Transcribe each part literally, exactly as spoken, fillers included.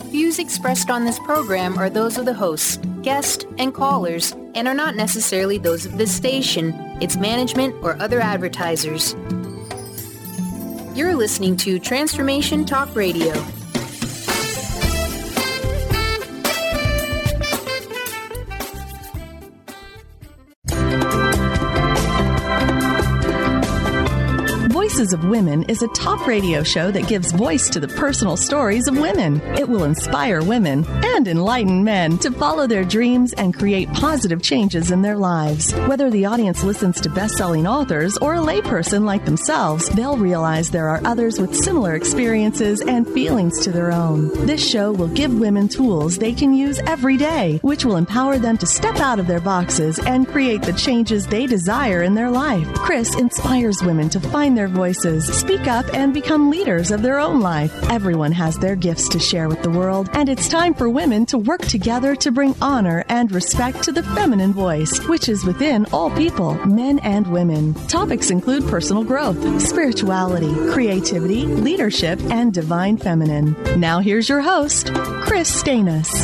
Views expressed on this program are those of the host, guest, and callers, and are not necessarily those of this station, its management, or other advertisers. You're listening to Transformation Talk Radio. Voices of Women is a talk radio show that gives voice to the personal stories of women. It will inspire women and enlighten men to follow their dreams and create positive changes in their lives. Whether the audience listens to best-selling authors or a layperson like themselves, they'll realize there are others with similar experiences and feelings to their own. This show will give women tools they can use every day, which will empower them to step out of their boxes and create the changes they desire in their life. Chris inspires women to find their voices, speak up, and become leaders of their own life. Everyone has their gifts to share with the world, and it's time for women to work together to bring honor and respect to the feminine voice, which is within all people, men and women. Topics include personal growth, spirituality, creativity, leadership, and divine feminine. Now here's your host, Chris Stanis.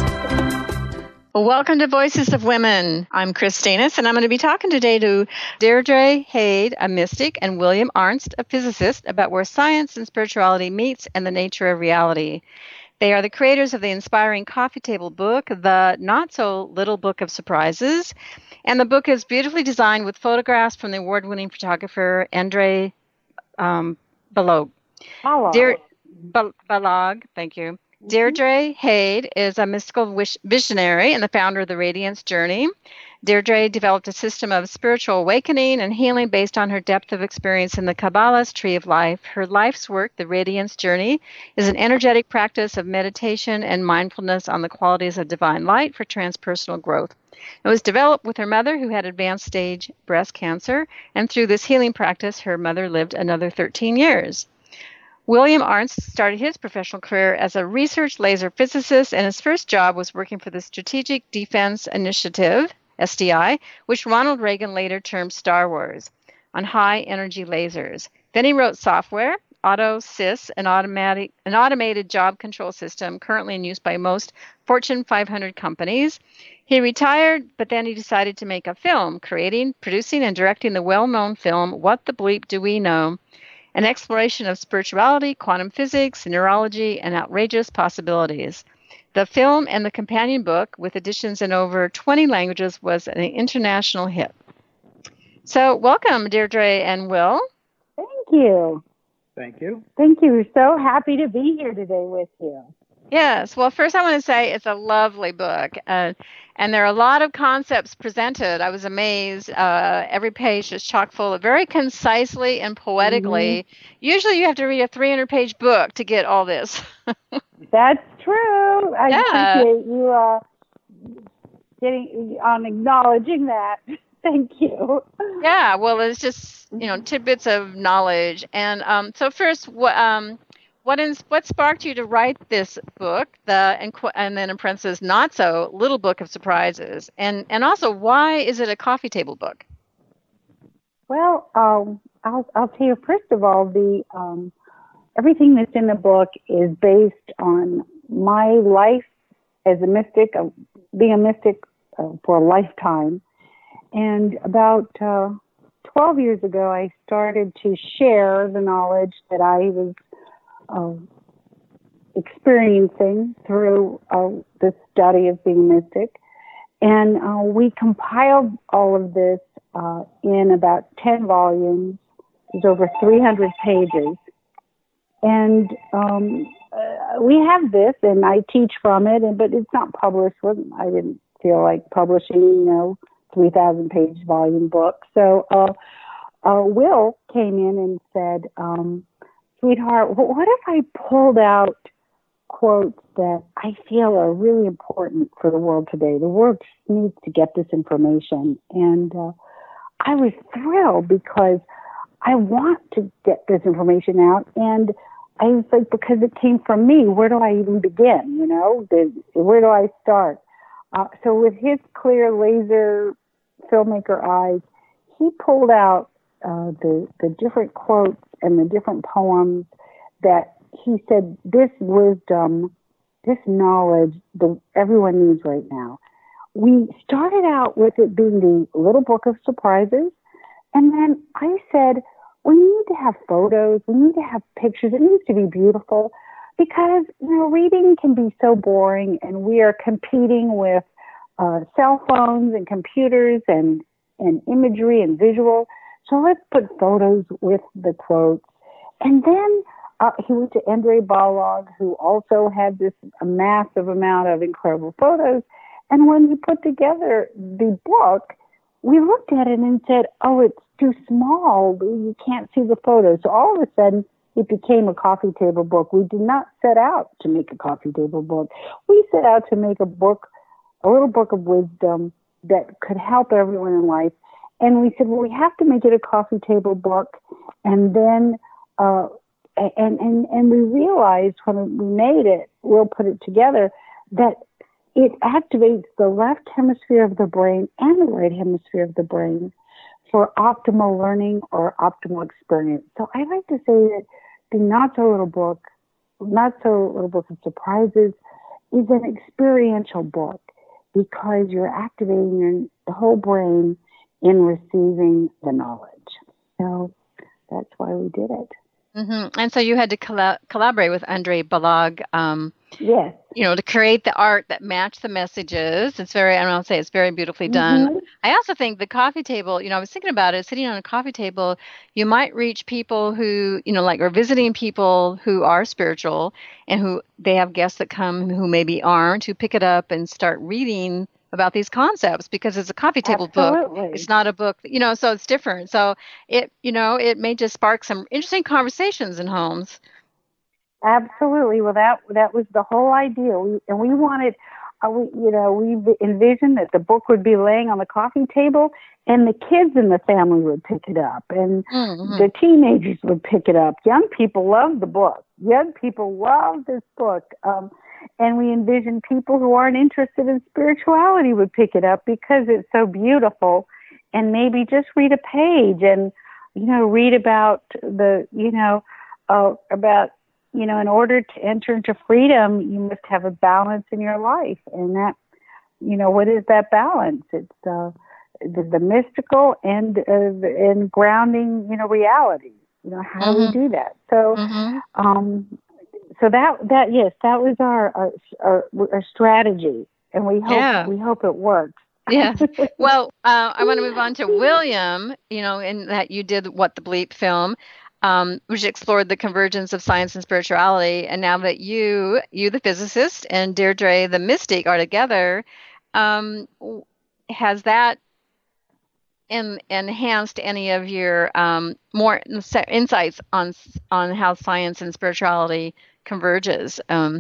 Welcome to Voices of Women. I'm Chris Stanis, and I'm going to be talking today to Deirdre Hade, a mystic, and William Arndt, a physicist, about where science and spirituality meets and the nature of reality. They are the creators of the inspiring coffee table book, The Not-So-Little Book of Surprises, and the book is beautifully designed with photographs from the award-winning photographer Andre um, Balog. Balog. Deir- Bal- Balog, thank you. Deirdre Hade is a mystical wish- visionary and the founder of the Radiance Journey. Deirdre developed a system of spiritual awakening and healing based on her depth of experience in the Kabbalah's Tree of Life. Her life's work, the Radiance Journey, is an energetic practice of meditation and mindfulness on the qualities of divine light for transpersonal growth. It was developed with her mother, who had advanced stage breast cancer, and through this healing practice, her mother lived another thirteen years. William Arndt started his professional career as a research laser physicist, and his first job was working for the Strategic Defense Initiative, S D I, which Ronald Reagan later termed Star Wars, on high-energy lasers. Then he wrote software, AutoSys, an, automatic, an automated job control system currently in use by most Fortune five hundred companies. He retired, but then he decided to make a film, creating, producing, and directing the well-known film, What the Bleep Do We Know?, an exploration of spirituality, quantum physics, neurology, and outrageous possibilities. The film and the companion book, with editions in over twenty languages, was an international hit. So welcome, Deirdre and Will. Thank you. Thank you. Thank you. We're so happy to be here today with you. Yes. Well, first I want to say it's a lovely book. Uh, and there are a lot of concepts presented. I was amazed. Uh, every page is chock full of very concisely and poetically. Mm-hmm. Usually you have to read a three hundred page book to get all this. That's true. I yeah. appreciate you uh, getting on acknowledging that. Thank you. Yeah. Well, it's just, you know, tidbits of knowledge. And um, so first, what... Um, What is what sparked you to write this book, the and, and then in parentheses, Not So Little Book of Surprises, and and also why is it a coffee table book? Well, um, I'll I'll tell you first of all, the um, everything that's in the book is based on my life as a mystic, uh, being a mystic uh, for a lifetime, and about uh, twelve years ago, I started to share the knowledge that I was Uh, experiencing through uh, the study of being mystic. And uh, we compiled all of this uh, in about ten volumes. There's over three hundred pages. And um, uh, we have this, and I teach from it, and but it's not published. I didn't feel like publishing, you know, three thousand page volume book. So uh, uh, Will came in and said, um, sweetheart, what if I pulled out quotes that I feel are really important for the world today? The world needs to get this information. And uh, I was thrilled because I want to get this information out. And I was like, because it came from me, where do I even begin? You know, the, where do I start? Uh, so with his clear laser filmmaker eyes, he pulled out uh, the, the different quotes and the different poems that he said this wisdom this knowledge that everyone needs right now. We started out with it being the Little Book of Surprises, and then I said, we need to have photos, we need to have pictures, it needs to be beautiful, because, you know, reading can be so boring, and we are competing with uh, cell phones and computers and, and imagery and visual. So let's put photos with the quotes. And then uh, he went to Andrei Balog, who also had this a massive amount of incredible photos. And when he put together the book, we looked at it and said, oh, it's too small. You can't see the photos. So all of a sudden, it became a coffee table book. We did not set out to make a coffee table book. We set out to make a book, a little book of wisdom that could help everyone in life. And we said, well, we have to make it a coffee table book. And then, uh, and, and, and we realized when we made it, we'll put it together, that it activates the left hemisphere of the brain and the right hemisphere of the brain for optimal learning or optimal experience. So I like to say that the Not So Little Book, Not So Little Book of Surprises is an experiential book because you're activating your, the whole brain in receiving the knowledge. So that's why we did it. Mm-hmm. And so you had to colla- collaborate with Andrei Balog, um, yes, you know, to create the art that matched the messages. It's very, I don't say it's very beautifully done. Mm-hmm. I also think the coffee table, you know, I was thinking about it, sitting on a coffee table, you might reach people who, you know, like are visiting people who are spiritual and who they have guests that come who maybe aren't, who pick it up and start reading about these concepts because it's a coffee table Absolutely. book. It's not a book, you know, so it's different. So it, you know, it may just spark some interesting conversations in homes. Absolutely. Well, that that was the whole idea. We, and we wanted, uh, we, you know, we envisioned that the book would be laying on the coffee table and the kids in the family would pick it up and mm-hmm. the teenagers would pick it up. Young people love the book. Young people love this book. Um, And we envision people who aren't interested in spirituality would pick it up because it's so beautiful and maybe just read a page and, you know, read about the, you know, uh, about, you know, in order to enter into freedom, you must have a balance in your life. And that, you know, what is that balance? It's uh, the, the mystical and, uh, and grounding, you know, reality. You know, how mm-hmm. do we do that? So, mm-hmm. um, So that that yes, that was our our, our, our strategy, and we hope yeah. we hope it works. Yeah. Well, uh, I want to move on to William. You know, in that you did What the Bleep film, um, which explored the convergence of science and spirituality. And now that you, you the physicist, and Deirdre the mystic are together, um, has that in, enhanced any of your um, more insights on on how science and spirituality converges? Um,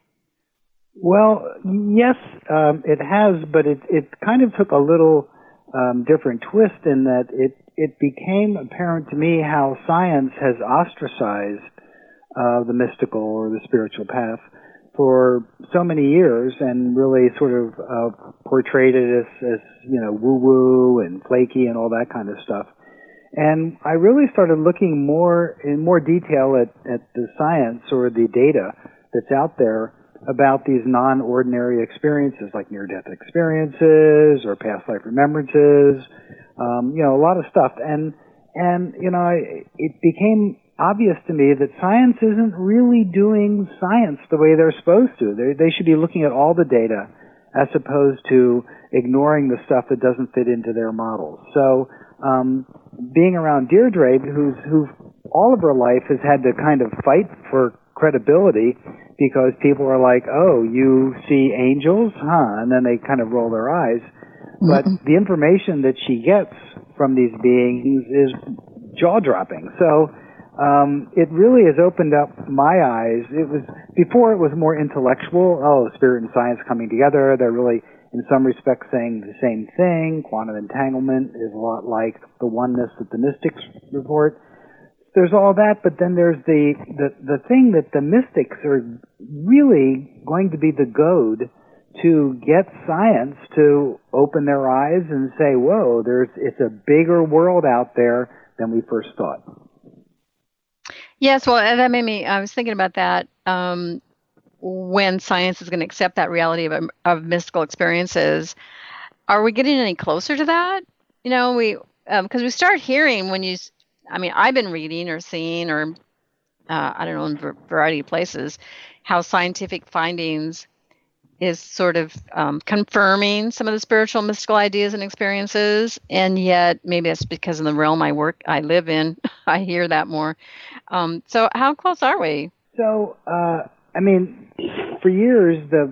well, yes, um, it has, but it, it kind of took a little um, different twist in that it, it became apparent to me how science has ostracized uh, the mystical or the spiritual path for so many years and really sort of uh, portrayed it as, as, you know, woo-woo and flaky and all that kind of stuff. And I really started looking more in more detail at, at the science or the data that's out there about these non-ordinary experiences like near-death experiences or past life remembrances, um, you know, a lot of stuff. And, and you know, I, it became obvious to me that science isn't really doing science the way they're supposed to. They, they should be looking at all the data as opposed to ignoring the stuff that doesn't fit into their models. So, Um, being around Deirdre, who's who all of her life has had to kind of fight for credibility because people are like, "Oh, you see angels, huh?" And then they kind of roll their eyes. Mm-hmm. But the information that she gets from these beings is jaw-dropping. So um, it really has opened up my eyes. It was before it was more intellectual. Oh, spirit and science coming together. They're really, in some respects, saying the same thing. Quantum entanglement is a lot like the oneness that the mystics report. There's all that, but then there's the, the, the thing that the mystics are really going to be the goad to get science to open their eyes and say, whoa, there's it's a bigger world out there than we first thought. Yes, well, that made me, I was thinking about that. Um, when science is going to accept that reality of, of mystical experiences, are we getting any closer to that? You know, we because um, we start hearing when you, I mean, I've been reading or seeing or uh, I don't know, in a variety of places, how scientific findings is sort of um, confirming some of the spiritual mystical ideas and experiences, and yet maybe that's because in the realm I work, I live in, I hear that more. Um, so how close are we? So, uh, I mean, for years the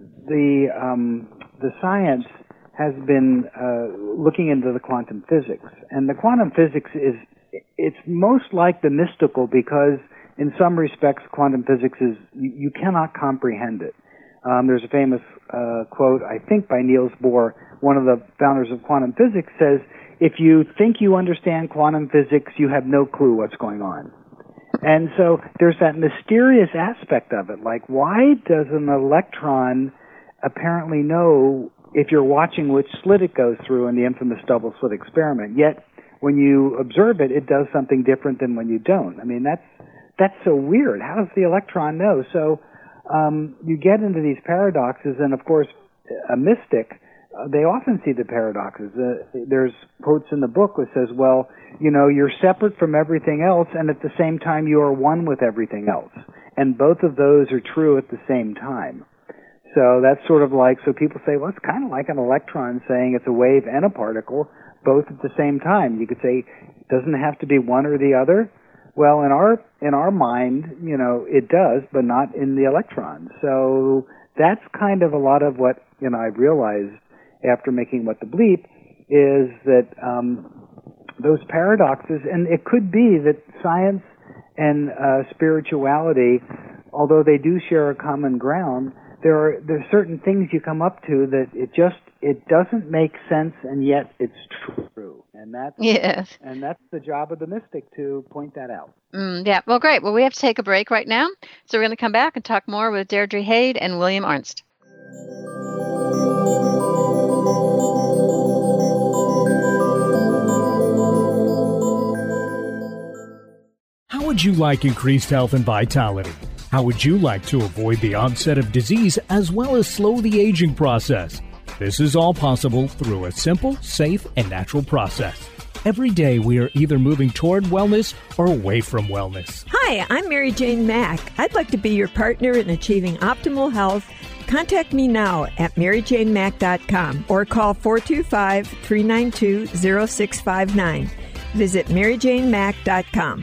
the um, the science has been uh, looking into the quantum physics, and the quantum physics is it's most like the mystical because in some respects quantum physics is you, you cannot comprehend it. Um, there's a famous uh, quote, I think, by Niels Bohr, one of the founders of quantum physics, says, if you think you understand quantum physics, you have no clue what's going on. And so there's that mysterious aspect of it. Like, why does an electron apparently know if you're watching which slit it goes through in the infamous double slit experiment? Yet, when you observe it, it does something different than when you don't. I mean, that's that's so weird. How does the electron know? So Um, you get into these paradoxes, and of course, a mystic, uh, they often see the paradoxes. Uh, there's quotes in the book that says, well, you know, you're separate from everything else, and at the same time you are one with everything else. And both of those are true at the same time. So that's sort of like, so people say, well, it's kind of like an electron saying it's a wave and a particle, both at the same time. You could say, doesn't it have to be one or the other? Well, in our in our mind, you know, it does, but not in the electron. So that's kind of a lot of what, you know, I've realized after making What the Bleep is that um, those paradoxes, and it could be that science and uh, spirituality, although they do share a common ground, there are there are certain things you come up to that it just it doesn't make sense, and yet it's true. And that's, yes. and that's the job of the mystic, to point that out. Mm, yeah, well, great. Well, we have to take a break right now. So we're going to come back and talk more with Deirdre Hade and William Arnst. How would you like increased health and vitality? How would you like to avoid the onset of disease as well as slow the aging process? This is all possible through a simple, safe, and natural process. Every day we are either moving toward wellness or away from wellness. Hi, I'm Mary Jane Mack. I'd like to be your partner in achieving optimal health. Contact me now at mary jane mack dot com or call four two five, three nine two, zero six five nine. Visit mary jane mack dot com.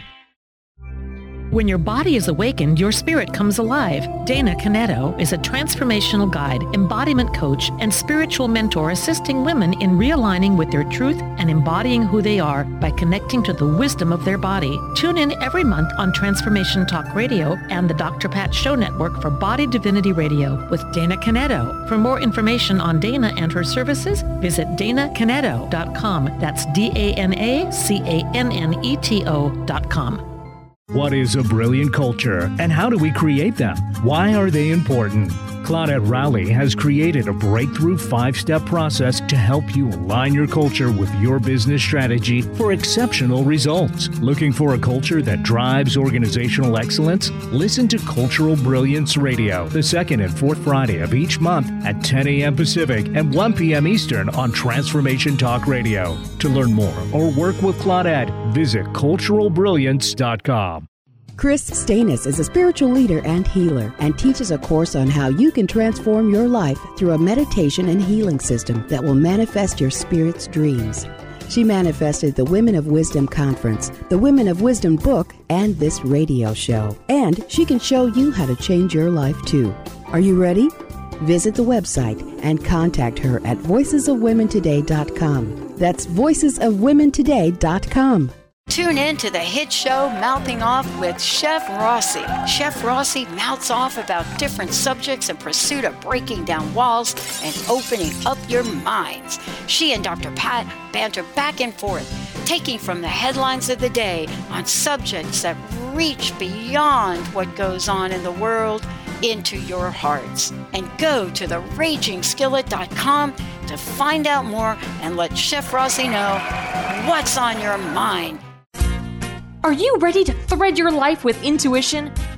When your body is awakened, your spirit comes alive. Dana Canetto is a transformational guide, embodiment coach, and spiritual mentor assisting women in realigning with their truth and embodying who they are by connecting to the wisdom of their body. Tune in every month on Transformation Talk Radio and the Doctor Pat Show Network for Body Divinity Radio with Dana Canetto. For more information on Dana and her services, visit dana canetto dot com. That's D A N A C A N N E T O dot com. What is a brilliant culture, and how do we create them? Why are they important? Claudette Rowley has created a breakthrough five-step process to help you align your culture with your business strategy for exceptional results. Looking for a culture that drives organizational excellence? Listen to Cultural Brilliance Radio, the second and fourth Friday of each month at ten a.m. Pacific and one p.m. Eastern on Transformation Talk Radio. To learn more or work with Claudette, visit cultural brilliance dot com. Chris Stanis is a spiritual leader and healer and teaches a course on how you can transform your life through a meditation and healing system that will manifest your spirit's dreams. She manifested the Women of Wisdom Conference, the Women of Wisdom book, and this radio show. And she can show you how to change your life too. Are you ready? Visit the website and contact her at voices of women today dot com. That's voices of women today dot com. Tune in to the hit show Mouthing Off with Chef Rossi. Chef Rossi mouths off about different subjects in pursuit of breaking down walls and opening up your minds. She and Doctor Pat banter back and forth, taking from the headlines of the day on subjects that reach beyond what goes on in the world into your hearts. And go to the raging skillet dot com to find out more and let Chef Rossi know what's on your mind. Are you ready to thread your life with intuition?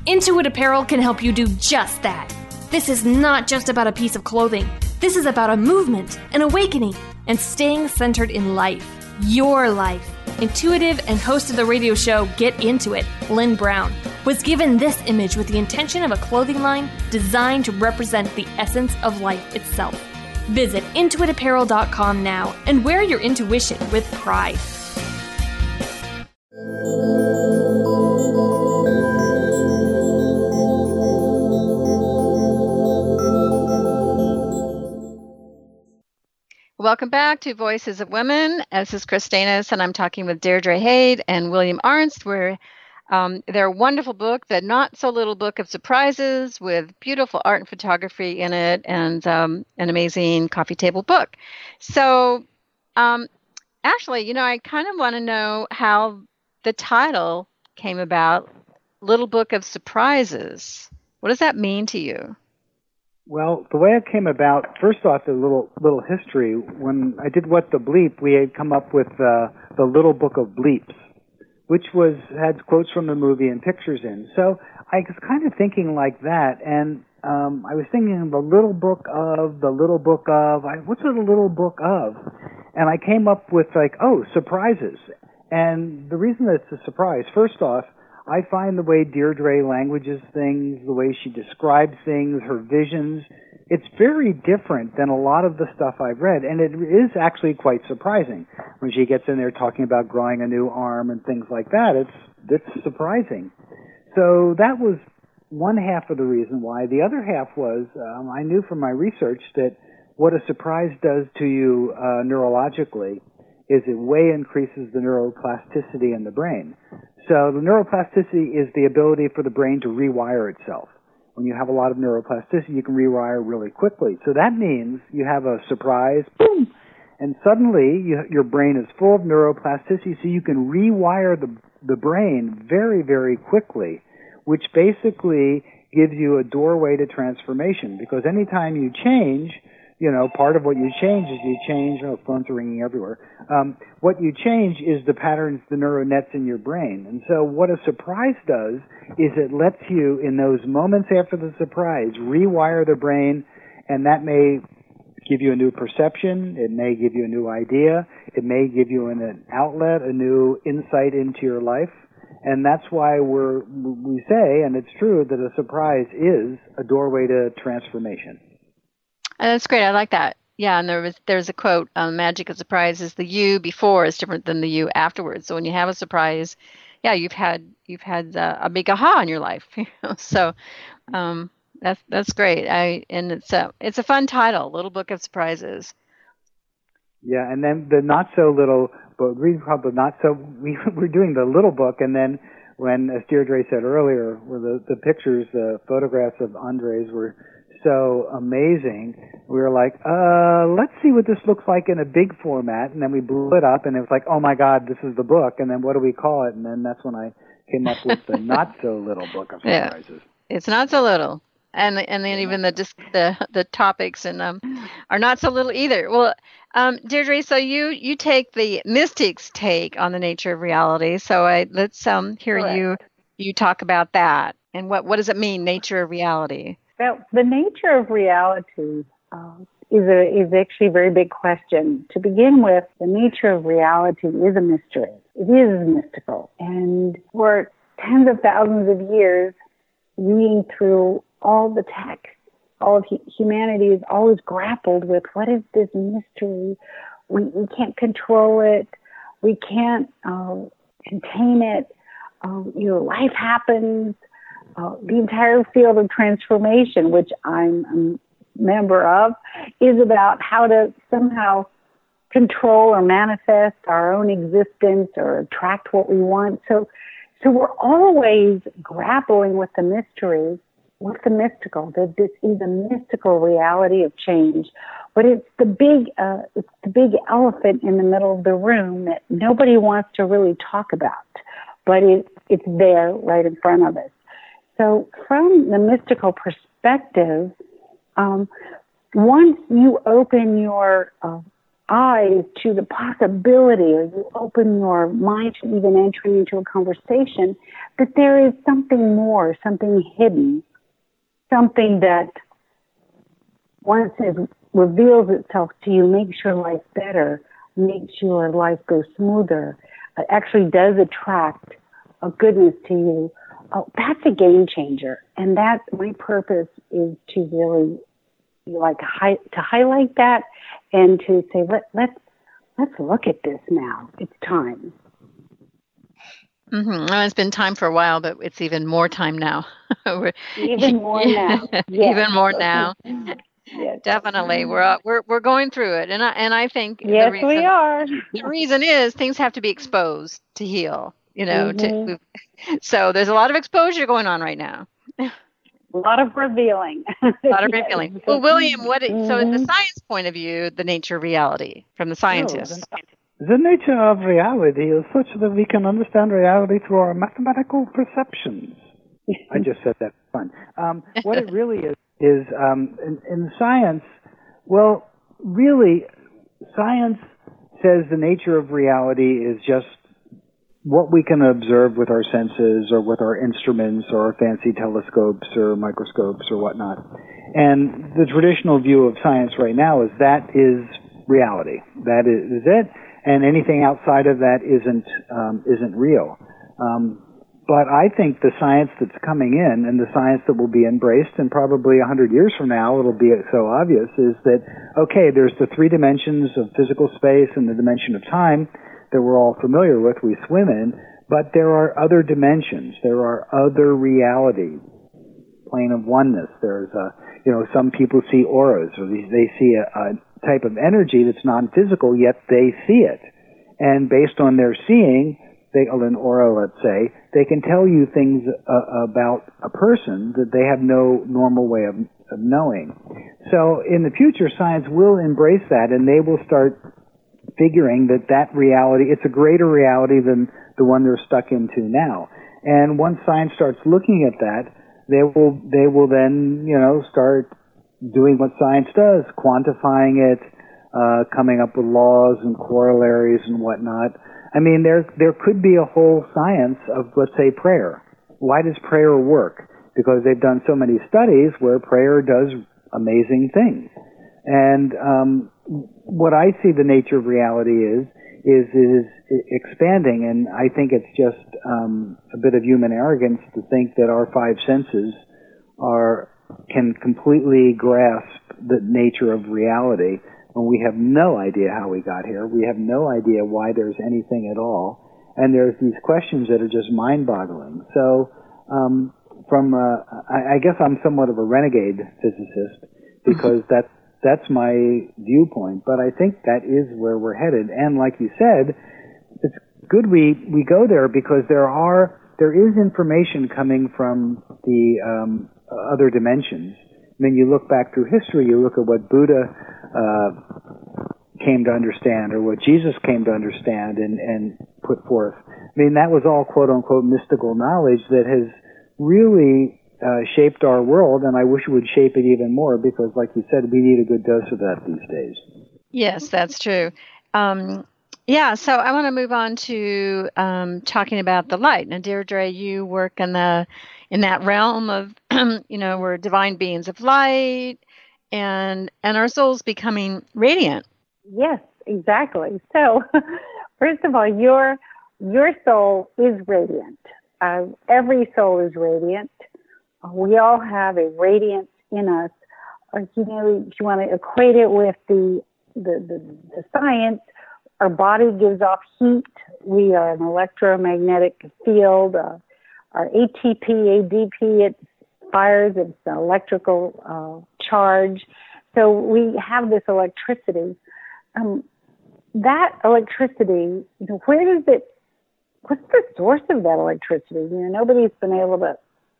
Intuit Apparel can help you do just that. This is not just about a piece of clothing. This is about a movement, an awakening, and staying centered in life. Your life. Intuitive and host of the radio show Get Into It, Lynn Brown, was given this image with the intention of a clothing line designed to represent the essence of life itself. Visit intuit apparel dot com now and wear your intuition with pride. Welcome back to Voices of Women. This is Chris Danis, and I'm talking with Deirdre Hade and William Arnst. We're um, their wonderful book, The Not So Little Book of Surprises, with beautiful art and photography in it, and um, an amazing coffee table book. So, um, Ashley, you know, I kind of want to know how the title came about, Little Book of Surprises. What does that mean to you? Well, the way it came about, first off, a little little history. When I did What the Bleep, we had come up with uh, the Little Book of Bleeps, which was had quotes from the movie and pictures in. So I was kind of thinking like that, and um, I was thinking the Little Book of, the Little Book of, I, what's the Little Book of? And I came up with like, oh, surprises. And the reason that it's a surprise, first off, I find the way Deirdre languages things, the way she describes things, her visions, it's very different than a lot of the stuff I've read, and it is actually quite surprising. When she gets in there talking about growing a new arm and things like that, it's it's surprising. So that was one half of the reason why. The other half was um, I knew from my research that what a surprise does to you uh, neurologically is it way increases the neuroplasticity in the brain. So the neuroplasticity is the ability for the brain to rewire itself. When you have a lot of neuroplasticity, you can rewire really quickly. So that means you have a surprise, boom, and suddenly you, your brain is full of neuroplasticity, so you can rewire the, the brain very, very quickly, which basically gives you a doorway to transformation. Because anytime you change, you know, part of what you change is you change, oh, phones are ringing everywhere. Um, what you change is the patterns, the neural nets in your brain. And so what a surprise does is it lets you, in those moments after the surprise, rewire the brain, and that may give you a new perception, it may give you a new idea, it may give you an, an outlet, a new insight into your life. And that's why we're, we say, and it's true, that a surprise is a doorway to transformation. Oh, that's great. I like that. Yeah, and there was there's a quote, um, magic of surprise is the you before is different than the you afterwards. So when you have a surprise, yeah, you've had you've had uh, a big aha in your life. You know? So um, that's that's great. I and it's a it's a fun title, Little Book of Surprises. Yeah, and then the not so little book, read probably not so. We we're doing the little book, and then when, as Deirdre said earlier, where the the pictures, the photographs of Andres were so amazing, we were like, uh, let's see what this looks like in a big format, and then we blew it up, and it was like, oh my God, this is the book, and then what do we call it? And then that's when I came up with the Not So Little Book of Surprises. Yeah, it's not so little, and and then even the just the the topics and um are not so little either. Well, um, Deirdre, so you you take the mystics' take on the nature of reality. So I let's um hear Correct. you you talk about that and what what does it mean, nature of reality? Well, the nature of reality uh, is a is actually a very big question. To begin with, the nature of reality is a mystery. It is mystical. And for tens of thousands of years, reading through all the text, all of humanity has always grappled with what is this mystery? We, we can't control it. We can't uh, contain it. Uh, you know, life happens. Uh, the entire field of transformation, which I'm a member of, is about how to somehow control or manifest our own existence or attract what we want. So, so we're always grappling with the mystery, with the mystical. That this is a mystical reality of change, but it's the big, uh, it's the big elephant in the middle of the room that nobody wants to really talk about, but it, it's there right in front of us. So from the mystical perspective, um, once you open your uh, eyes to the possibility, or you open your mind to even entering into a conversation, that there is something more, something hidden, something that once it reveals itself to you, makes your life better, makes your life go smoother, it actually does attract a goodness to you. Oh, that's a game changer. And that, my purpose is to really like hi, to highlight that and to say, let, let's, let's look at this now. It's time. Mm-hmm. Well, it's been time for a while, but it's even more time now. Even more now. Yes. Even more now. Yes. Definitely, we're uh, we're we're going through it, and I and I think yes, the reason, we are. The reason is things have to be exposed to heal. You know, mm-hmm. to, so there's a lot of exposure going on right now. A lot of revealing. A lot of revealing. Yes. Well, William, what? Mm-hmm. So, in the science point of view, the nature of reality from the scientists. Oh, the, the nature of reality is such that we can understand reality through our mathematical perceptions. I just said that fun. Um, what it really is is um, in, in science. Well, really, science says the nature of reality is just what we can observe with our senses or with our instruments or our fancy telescopes or microscopes or whatnot. And the traditional view of science right now is that is reality. That is it, and anything outside of that isn't um, isn't real. Um, but I think the science that's coming in and the science that will be embraced, and probably a hundred years from now it'll be so obvious, is that, okay, there's the three dimensions of physical space and the dimension of time that we're all familiar with, we swim in, but there are other dimensions. There are other realities, plane of oneness. There's a, you know, some people see auras, or they see a, a type of energy that's non-physical, yet they see it. And based on their seeing, they, an aura, let's say, they can tell you things uh, about a person that they have no normal way of, of knowing. So in the future, science will embrace that, and they will start figuring that that reality, it's a greater reality than the one they're stuck into now. And once science starts looking at that, they will they will then, you know, start doing what science does, quantifying it, uh, coming up with laws and corollaries and whatnot. I mean, there there could be a whole science of, let's say, prayer. Why does prayer work? Because they've done so many studies where prayer does amazing things. And um, what I see the nature of reality is, is is expanding, and I think it's just um, a bit of human arrogance to think that our five senses are can completely grasp the nature of reality when we have no idea how we got here. We have no idea why there's anything at all, and there's these questions that are just mind-boggling. So, um, from uh, I, I guess I'm somewhat of a renegade physicist because that's That's my viewpoint, but I think that is where we're headed. And like you said, it's good we, we go there because there are there is information coming from the um, other dimensions. I mean, you look back through history, you look at what Buddha uh, came to understand, or what Jesus came to understand and, and put forth. I mean, that was all quote unquote mystical knowledge that has really Uh, shaped our world, and I wish it would shape it even more because, like you said, we need a good dose of that these days. Yes, that's true. Um, yeah, so I want to move on to um, talking about the light. Now, Deirdre, you work in the in that realm of, you know, we're divine beings of light, and and our souls becoming radiant. Yes, exactly. So, first of all, your your soul is radiant. Uh, every soul is radiant. We all have a radiance in us. Or, you know, if you want to equate it with the, the, the, the science, our body gives off heat. We are an electromagnetic field. Uh, our A T P, A D P, it fires. It's an electrical uh, charge. So we have this electricity. Um, that electricity, you know, where does it, what's the source of that electricity? You know, nobody's been able to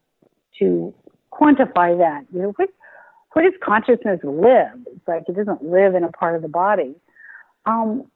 to quantify that. You know, where, where does consciousness live? It's like it doesn't live in a part of the body. Um,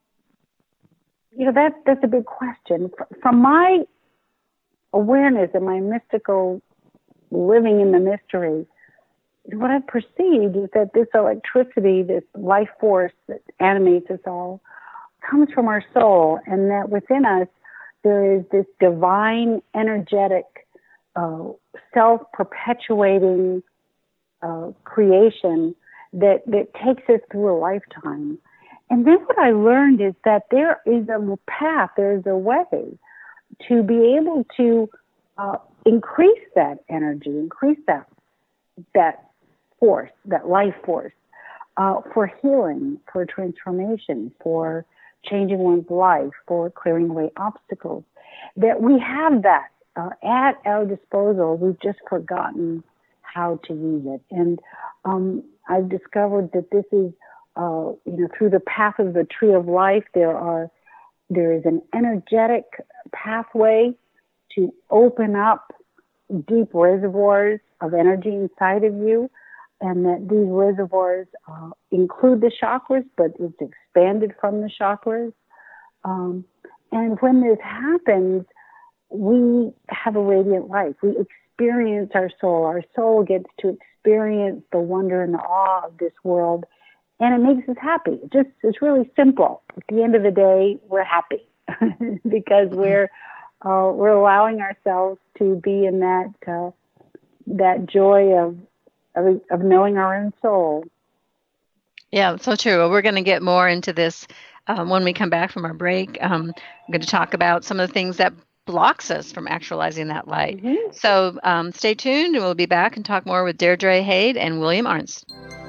you know, that, that's a big question. From my awareness and my mystical living in the mystery, what I've perceived is that this electricity, this life force that animates us all, comes from our soul, and that within us there is this divine, energetic, uh, self-perpetuating uh, creation that, that takes us through a lifetime. And then what I learned is that there is a path, there is a way to be able to uh, increase that energy, increase that that force, that life force, uh, for healing, for transformation, for changing one's life, for clearing away obstacles. That we have that uh, at our disposal. We've just forgotten how to use it. And um, I've discovered that this is, uh, you know, through the path of the tree of life, there are there is an energetic pathway to open up deep reservoirs of energy inside of you, and that these reservoirs uh, include the chakras, but it's expanded from the chakras. Um, and when this happens, we have a radiant life. We experience our soul. Our soul gets to experience the wonder and the awe of this world, and it makes us happy. It just, it's really simple. At the end of the day, we're happy because we're uh, we're allowing ourselves to be in that uh, that joy of, of of knowing our own soul. Yeah, so true. Well, we're going to get more into this um, when we come back from our break. Um, I'm going to talk about some of the things that blocks us from actualizing that light. Mm-hmm. So um, stay tuned, and we'll be back and talk more with Deirdre Hade and William Arntz.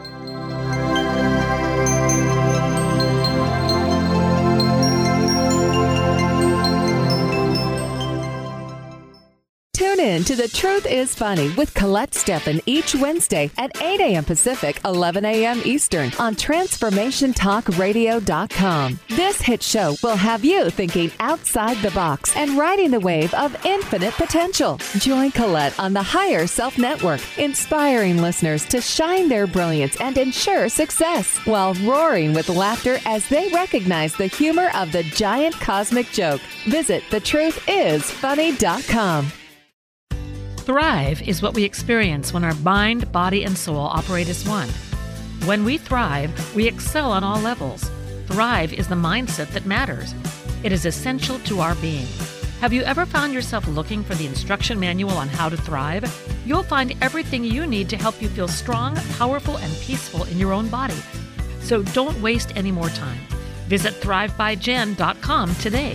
Tune in to The Truth is Funny with Colette Steffen each Wednesday at eight a.m. Pacific, eleven a.m. Eastern on Transformation Talk Radio dot com. This hit show will have you thinking outside the box and riding the wave of infinite potential. Join Colette on the Higher Self Network, inspiring listeners to shine their brilliance and ensure success while roaring with laughter as they recognize the humor of the giant cosmic joke. Visit the truth is funny dot com. Thrive is what we experience when our mind, body, and soul operate as one. When we thrive, we excel on all levels. Thrive is the mindset that matters. It is essential to our being. Have you ever found yourself looking for the instruction manual on how to thrive? You'll find everything you need to help you feel strong, powerful, and peaceful in your own body. So don't waste any more time. Visit thrive by jen dot com today.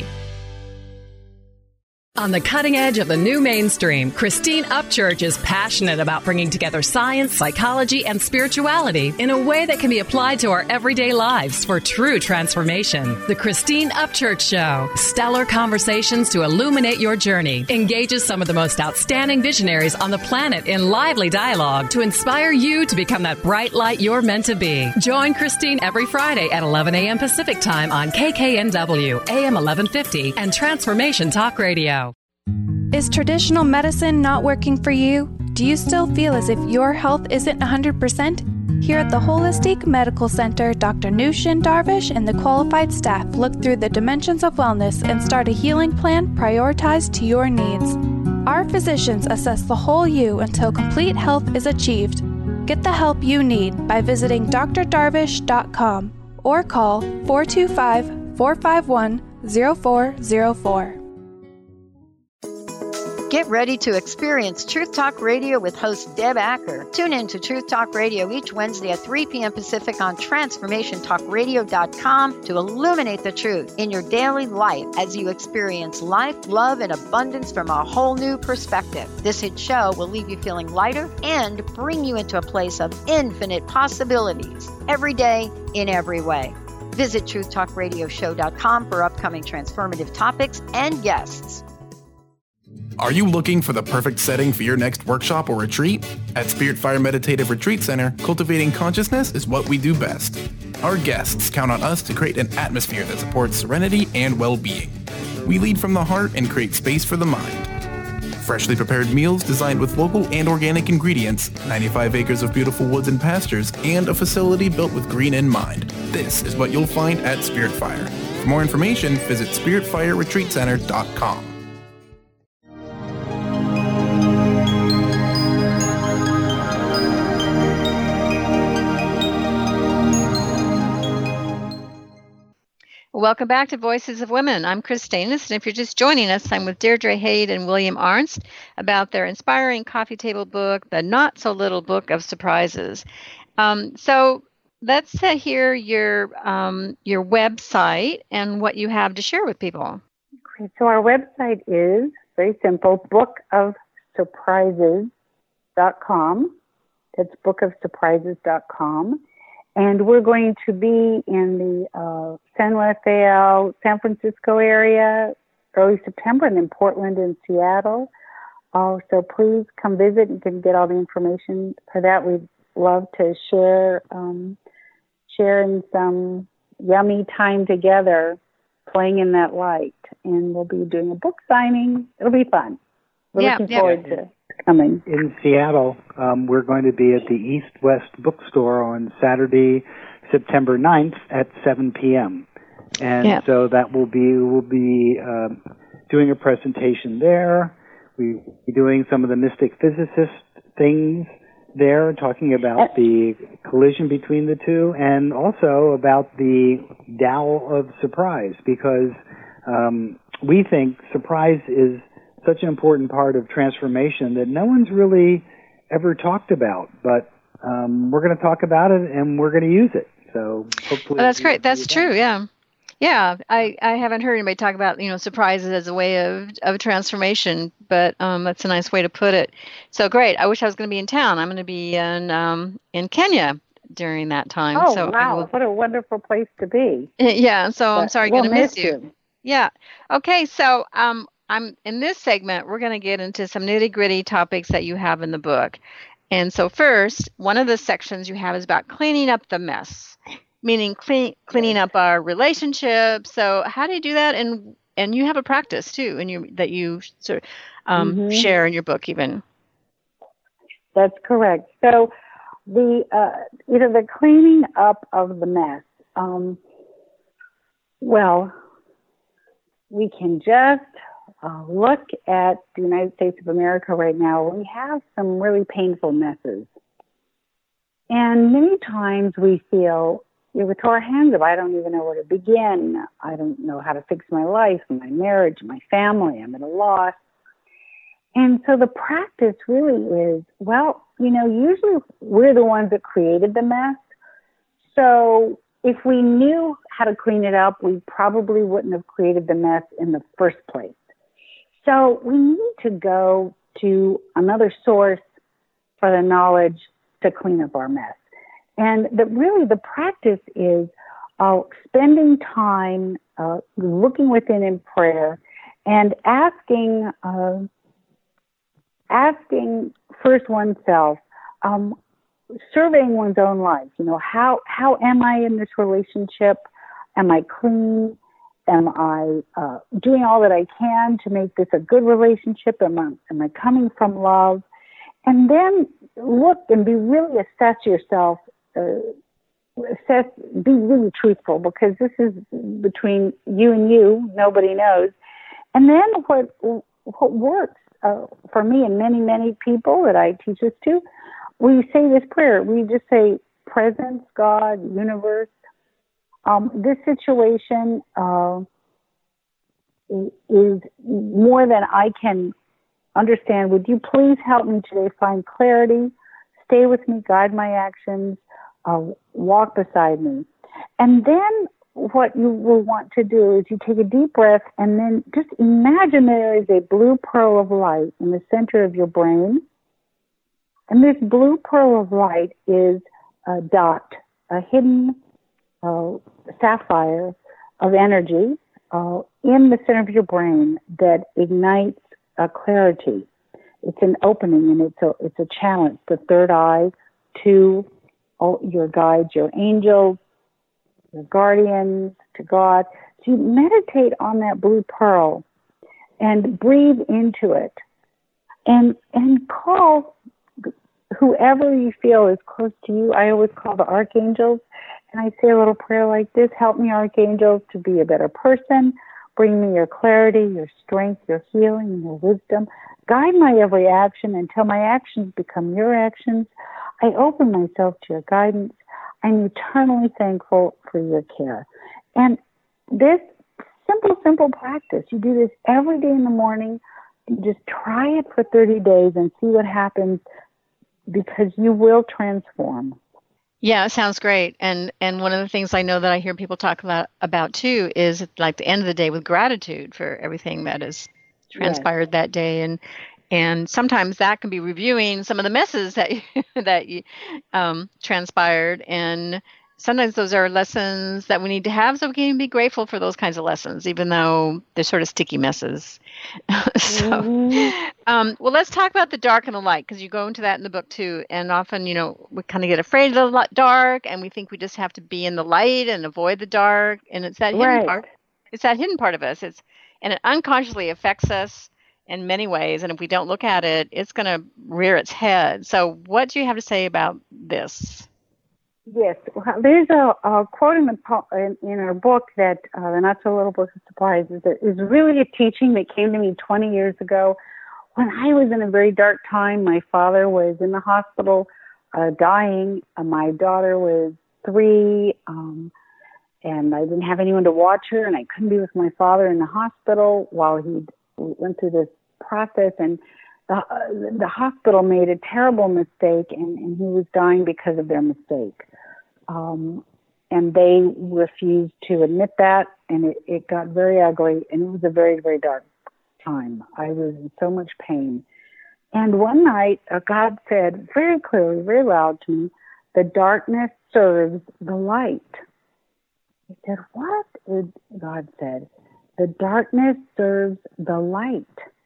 On the cutting edge of the new mainstream, Christine Upchurch is passionate about bringing together science, psychology, and spirituality in a way that can be applied to our everyday lives for true transformation. The Christine Upchurch Show, stellar conversations to illuminate your journey, engages some of the most outstanding visionaries on the planet in lively dialogue to inspire you to become that bright light you're meant to be. Join Christine every Friday at eleven a.m. Pacific Time on K K N W, A M eleven fifty, and Transformation Talk Radio. Is traditional medicine not working for you? Do you still feel as if your health isn't one hundred percent? Here at the Holistic Medical Center, Doctor Nushin Darvish and the qualified staff look through the dimensions of wellness and start a healing plan prioritized to your needs. Our physicians assess the whole you until complete health is achieved. Get the help you need by visiting d r darvish dot com or call four two five, four five one, zero four zero four. Get ready to experience Truth Talk Radio with host Deb Acker. Tune in to Truth Talk Radio each Wednesday at three p.m. Pacific on Transformation Talk Radio dot com to illuminate the truth in your daily life as you experience life, love, and abundance from a whole new perspective. This hit show will leave you feeling lighter and bring you into a place of infinite possibilities every day in every way. Visit Truth Talk Radio Show dot com for upcoming transformative topics and guests. Are you looking for the perfect setting for your next workshop or retreat? At Spirit Fire Meditative Retreat Center, cultivating consciousness is what we do best. Our guests count on us to create an atmosphere that supports serenity and well-being. We lead from the heart and create space for the mind. Freshly prepared meals designed with local and organic ingredients, ninety-five acres of beautiful woods and pastures, and a facility built with green in mind. This is what you'll find at Spirit Fire. For more information, visit spirit fire retreat center dot com. Welcome back to Voices of Women. I'm Chris Stanis, and if you're just joining us, I'm with Deirdre Hade and William Arnst about their inspiring coffee table book, The Not So Little Book of Surprises. Um, so let's uh, hear your um, your website and what you have to share with people. Okay, so our website is very simple, book of surprises dot com. It's book of surprises dot com. And we're going to be in the uh, San Rafael, San Francisco area early September, and in Portland and Seattle. Uh, so please come visit. You can get all the information for that. We'd love to share um, share in some yummy time together, playing in that light. And we'll be doing a book signing. It'll be fun. We're yeah, looking yeah. forward to coming. In Seattle, um, we're going to be at the East West Bookstore on Saturday, September ninth at seven p.m. And yeah. so that will be, we'll be uh, doing a presentation there. We'll be doing some of the mystic physicist things there, talking about the collision between the two, and also about the Tao of surprise, because um, we think surprise is such an important part of transformation that no one's really ever talked about, but um, we're going to talk about it and we're going to use it. So hopefully, oh, that's great. That's true. Yeah, yeah. I, I haven't heard anybody talk about you know surprises as a way of of transformation, but um, that's a nice way to put it. So great. I wish I was going to be in town. I'm going to be in um, in Kenya during that time. Oh so wow! will, what a wonderful place to be. Yeah. So but I'm sorry, we'll going to miss you. you. Yeah. Okay. So um. I'm in this segment, we're going to get into some nitty-gritty topics that you have in the book. And so first, one of the sections you have is about cleaning up the mess, meaning clean, cleaning up our relationships. So how do you do that? And and you have a practice too, and you that you sort of um, mm-hmm. share in your book even. That's correct. So the uh, you know the cleaning up of the mess. Um, well, we can just Uh, look at the United States of America right now. We have some really painful messes. And many times we feel, you know, we throw our hands up. I don't even know where to begin. I don't know how to fix my life, my marriage, my family. I'm at a loss. And so the practice really is, well, you know, usually we're the ones that created the mess. So if we knew how to clean it up, we probably wouldn't have created the mess in the first place. So we need to go to another source for the knowledge to clean up our mess. And the, really the practice is uh, spending time uh, looking within in prayer and asking, uh, asking first oneself, um, surveying one's own life. You know, how, how am I in this relationship? Am I clean? Am I uh, doing all that I can to make this a good relationship? Am I, am I coming from love? And then look and be really assess yourself, uh, assess, be really truthful, because this is between you and you, nobody knows. And then what, what works uh, for me and many, many people that I teach this to, we say this prayer. We just say, presence, God, universe. Um, this situation uh, is more than I can understand. Would you please help me today find clarity? Stay with me, guide my actions, uh, walk beside me. And then what you will want to do is you take a deep breath and then just imagine there is a blue pearl of light in the center of your brain. And this blue pearl of light is a dot, a hidden Uh, sapphire of energy uh, in the center of your brain that ignites uh, clarity. It's an opening, and it's a it's a challenge. The third eye to all your guides, your angels, your guardians, to God. So you meditate on that blue pearl and breathe into it, and and call whoever you feel is close to you. I always call the archangels. And I say a little prayer like this: help me, archangels, to be a better person. Bring me your clarity, your strength, your healing, and your wisdom. Guide my every action until my actions become your actions. I open myself to your guidance. I'm eternally thankful for your care. And this simple, simple practice, you do this every day in the morning. You just try it for thirty days and see what happens, because you will transform. Yeah, it sounds great. And and one of the things I know that I hear people talk about, about too is like the end of the day with gratitude for everything that has transpired yes. that day. And and sometimes that can be reviewing some of the messes that you, that you um, transpired. And sometimes those are lessons that we need to have, so we can be grateful for those kinds of lessons, even though they're sort of sticky messes. so, mm-hmm. um, well, let's talk about the dark and the light, because you go into that in the book too. And often, you know, we kind of get afraid of the dark, and we think we just have to be in the light and avoid the dark. And it's that hidden right. part. It's that hidden part of us. It's and it unconsciously affects us in many ways. And if we don't look at it, it's going to rear its head. So, what do you have to say about this? Yes, well, there's a, a quote in, the, in, in our book that, uh, the Not So Little Book of Surprises, that is really a teaching that came to me twenty years ago when I was in a very dark time. My father was in the hospital uh, dying. Uh, my daughter was three, um, and I didn't have anyone to watch her, and I couldn't be with my father in the hospital while he went through this process. And the, uh, the hospital made a terrible mistake, and, and he was dying because of their mistake. Um, and they refused to admit that, and it, it got very ugly, and it was a very, very dark time. I was in so much pain. And one night, uh, God said very clearly, very loud to me, "The darkness serves the light." I said, "What?" God said, "The darkness serves the light."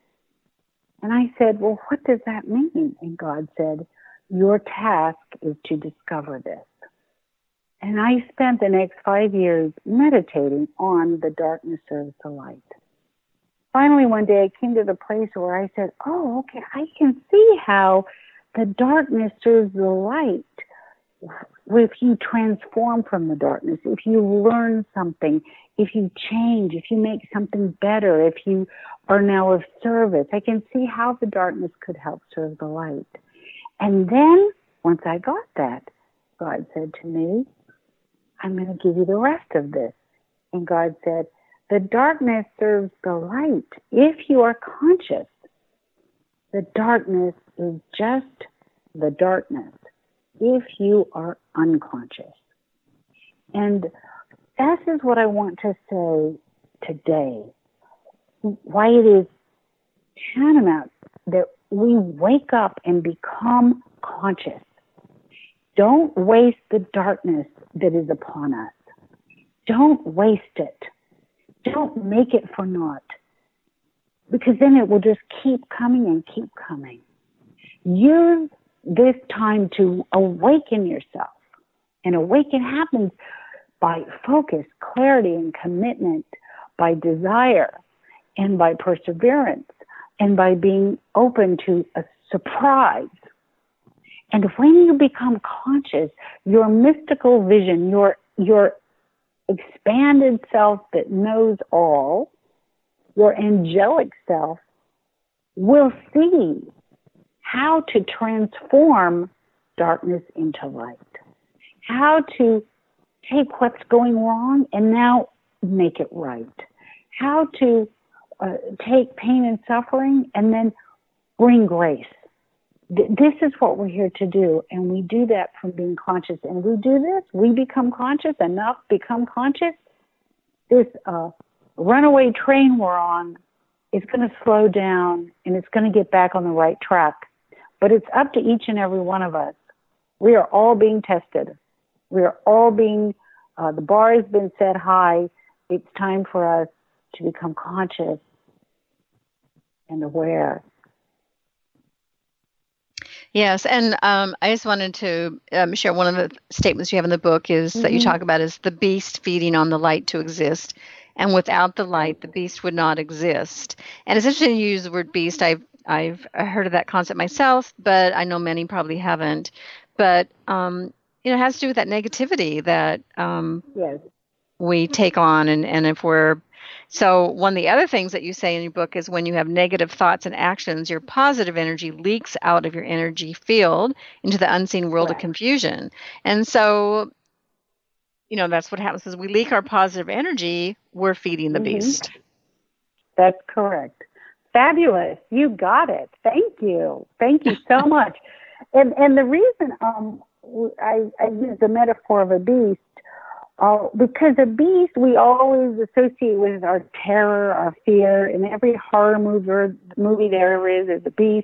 And I said, "Well, what does that mean?" And God said, "Your task is to discover this." And I spent the next five years meditating on the darkness serves the light. Finally, one day I came to the place where I said, oh, okay, I can see how the darkness serves the light. If you transform from the darkness, if you learn something, if you change, if you make something better, if you are now of service, I can see how the darkness could help serve the light. And then, once I got that, God said to me, "I'm going to give you the rest of this." And God said, "The darkness serves the light if you are conscious. The darkness is just the darkness if you are unconscious." And that is what I want to say today. Why it is tantamount that we wake up and become conscious. Don't waste the darkness that is upon us. Don't waste it. Don't make it for naught, because then it will just keep coming and keep coming. Use this time to awaken yourself. And awaken happens by focus, clarity, and commitment, by desire, and by perseverance, and by being open to a surprise. And when you become conscious, your mystical vision, your your expanded self that knows all, your angelic self, will see how to transform darkness into light, how to take what's going wrong and now make it right, how to uh, take pain and suffering and then bring grace. This is what we're here to do, and we do that from being conscious. And we do this, we become conscious, enough become conscious. This uh, runaway train we're on is going to slow down, and it's going to get back on the right track. But it's up to each and every one of us. We are all being tested. We are all being, uh, the bar has been set high. It's time for us to become conscious and aware. Yes, and um, I just wanted to um, share one of the statements you have in the book is mm-hmm. that you talk about is the beast feeding on the light to exist, and without the light, the beast would not exist. And it's interesting you use the word beast. I've I've heard of that concept myself, but I know many probably haven't. But um, you know, it has to do with that negativity that um, yes. we take on, and, and if we're So one of the other things that you say in your book is when you have negative thoughts and actions, your positive energy leaks out of your energy field into the unseen world Right. of confusion. And so you know, that's what happens is we leak our positive energy, we're feeding the Mm-hmm. beast. That's correct. Fabulous. You got it. Thank you. Thank you so much. And and the reason um I, I use the metaphor of a beast, uh, because a beast we always associate with our terror, our fear. In every horror movie, movie there ever is, is a beast.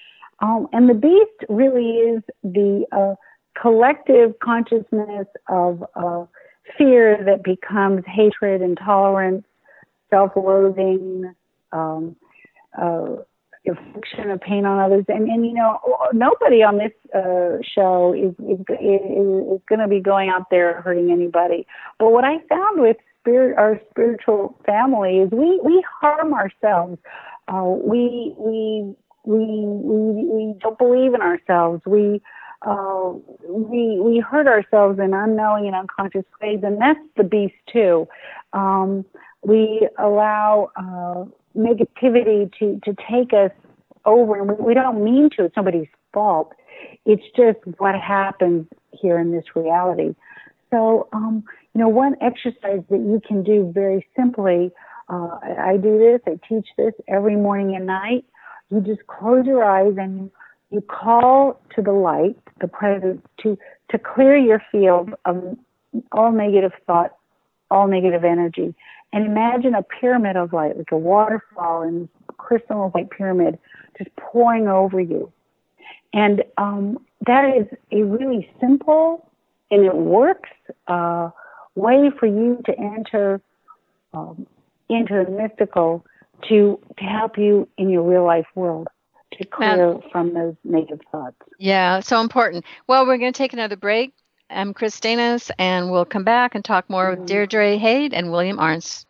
Um, and the beast really is the uh, collective consciousness of uh, fear that becomes hatred, intolerance, self-loathing, um, uh, infliction of pain on others. And, and you know, nobody on this uh, show is, is, is, is going to be going out there hurting anybody. But what I found with spirit, our spiritual family is we, we harm ourselves. Uh, we, we, we, we, we don't believe in ourselves. We, uh, we, we hurt ourselves in unknowing and unconscious ways. And that's the beast too. Um, we allow, uh, negativity to, to take us over, and we, we don't mean to. It's somebody's fault. It's just what happens here in this reality. So, um, you know, one exercise that you can do very simply, uh, I, I do this, I teach this every morning and night. You just close your eyes and you, you call to the light, the presence, to, to clear your field of all negative thought, all negative energy. And imagine a pyramid of light, like a waterfall in a crystal white pyramid, just pouring over you. And um, that is a really simple and it works uh, way for you to enter um, into the mystical to to help you in your real life world, to clear um, from those negative thoughts. Yeah, so important. Well, we're going to take another break. I'm Chris Danis, and we'll come back and talk more with Deirdre Hade and William Arntz.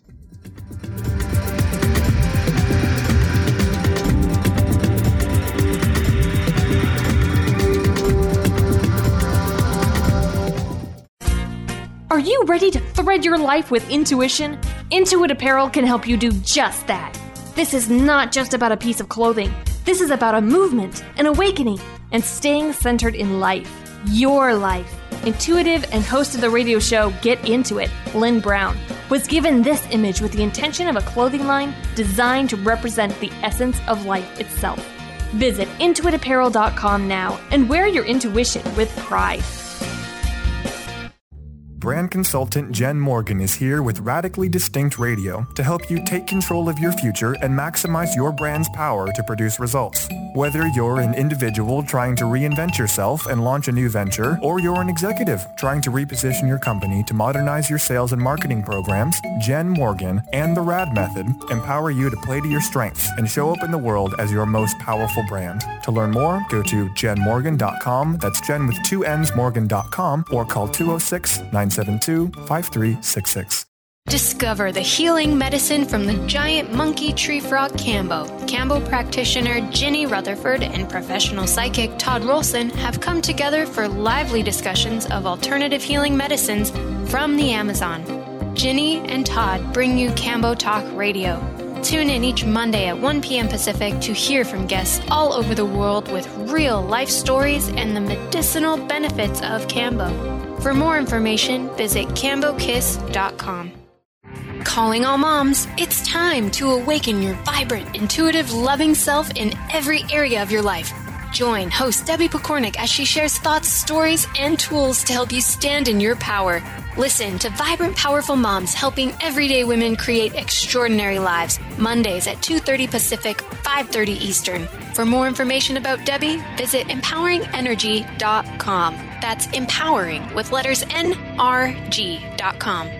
Are you ready to thread your life with intuition? Intuit Apparel can help you do just that. This is not just about a piece of clothing. This is about a movement, an awakening, and staying centered in life, your life. Intuitive and host of the radio show Get Into It, Lynn Brown, was given this image with the intention of a clothing line designed to represent the essence of life itself. Visit intuit apparel dot com now and wear your intuition with pride. Brand consultant Jen Morgan is here with Radically Distinct Radio to help you take control of your future and maximize your brand's power to produce results. Whether you're an individual trying to reinvent yourself and launch a new venture, or you're an executive trying to reposition your company to modernize your sales and marketing programs, Jen Morgan and the RAD Method empower you to play to your strengths and show up in the world as your most powerful brand. To learn more, go to jen morgan dot com, that's Jen with two N's, morgan dot com, or call two oh six, nine seven two, five three six six. Discover the healing medicine from the giant monkey tree frog Kambo. Kambo practitioner Ginny Rutherford and professional psychic Todd Rolson have come together for lively discussions of alternative healing medicines from the Amazon. Ginny and Todd bring you Kambo Talk Radio. Tune in each Monday at one p.m. Pacific to hear from guests all over the world with real life stories and the medicinal benefits of Kambo. For more information, visit kambo kiss dot com. Calling all moms, it's time to awaken your vibrant, intuitive, loving self in every area of your life. Join host Debbie Pokornik as she shares thoughts, stories, and tools to help you stand in your power. Listen to Vibrant, Powerful Moms helping everyday women create extraordinary lives. Mondays at two thirty Pacific, five thirty Eastern. For more information about Debbie, visit empowering energy dot com. That's empowering with letters N R G dot com.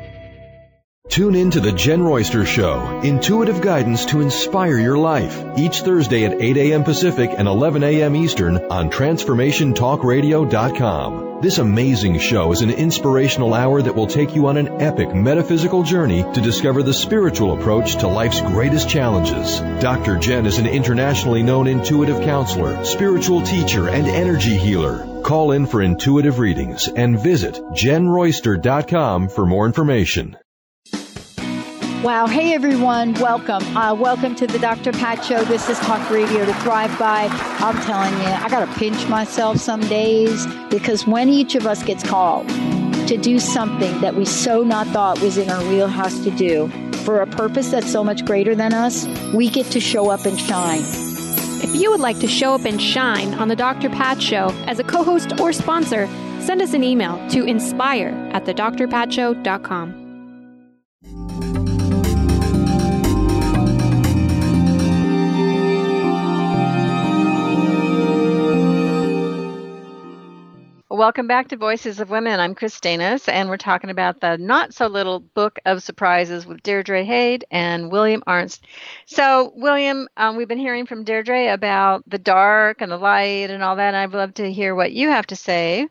Tune in to The Jen Royster Show, intuitive guidance to inspire your life, each Thursday at eight a.m. Pacific and eleven a.m. Eastern on transformation talk radio dot com. This amazing show is an inspirational hour that will take you on an epic metaphysical journey to discover the spiritual approach to life's greatest challenges. Doctor Jen is an internationally known intuitive counselor, spiritual teacher, and energy healer. Call in for intuitive readings and visit jen royster dot com for more information. Wow. Hey, everyone. Welcome. Uh, welcome to the Doctor Pat Show. This is Talk Radio to Thrive By. I'm telling you, I got to pinch myself some days because when each of us gets called to do something that we so not thought was in our wheelhouse to do for a purpose that's so much greater than us, we get to show up and shine. If you would like to show up and shine on the Doctor Pat Show as a co-host or sponsor, send us an email to inspire at the dr pat show dot com. Welcome back to Voices of Women. I'm Chris Danis, and we're talking about the not-so-little book of surprises with Deirdre Hade and William Arntz. So, William, um, we've been hearing from Deirdre about the dark and the light and all that, and I'd love to hear what you have to say